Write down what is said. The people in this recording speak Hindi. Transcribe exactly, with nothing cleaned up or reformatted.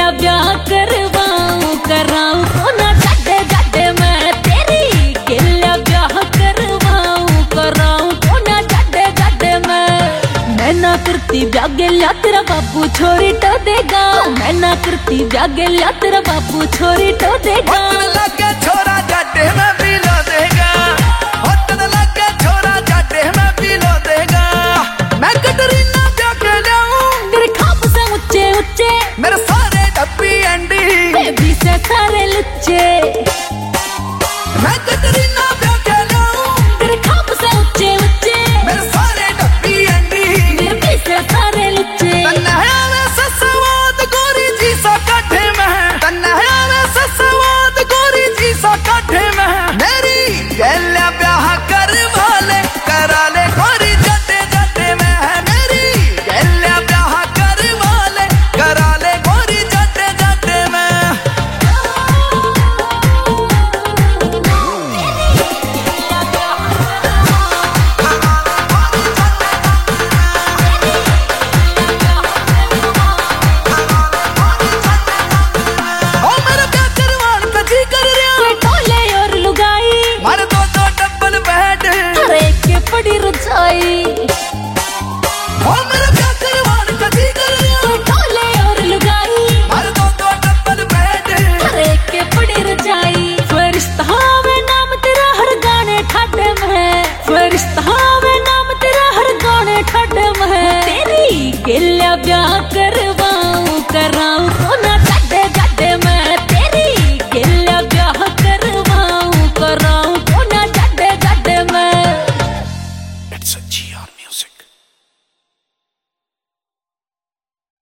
गेला ब्याह करवाऊं कराऊं कोना जाडे जाडे मैं तेरी गेला ब्याह करवाऊं कराऊं कोना जाडे जाडे मैं मैं ना करती ब्याह गेला तेरा बाबू छोरी तो देगा मैं ना करती ब्याह गेला तेरा बाबू छोरी तो देगा लगे छोरा जाडे में भी लो देगा होटल लगे छोरा जाडे में भी लो देगा मैं कटरीना ब्याह के लाऊं तेरे खाप से ऊंचे ऊंचे मेरे सारे डब्बी एंडी बेबी से सारे लुच्चे मैं कटरीना ब्याह के लाऊं तेरे खाप से ऊंचे ऊंचे मेरे सारे डब्बी एंडी बेबी से सारे लुच्चे तन्नया में ससवाद गोरी जी सा काठे में तन्नया में ससवाद गोरी जी सा काठे में मेरी गेला ब्याह करवा ले करा ले गोरी जाडे जाडे में मेरी गेला ब्याह करवा ले करा ले गोरी जाडे जाडे में ओ मेरा ब्याह करवान का जी कर रहा कोई टोले और लुगाई मारे दो दो डबल बेड हर एक के पड़ी रजाई ओ मेरा ब्याह करवान का जी कर रहा कोई टोले और लुगाई मारे दो दो डबल बेड हर एक के पड़ी रजाई फरिश्ता में नाम तेरा हर गाने ठाडे में फरिश्ता में नाम तेरा हर गाने ठाडे में तेरी गेला ब्याह कर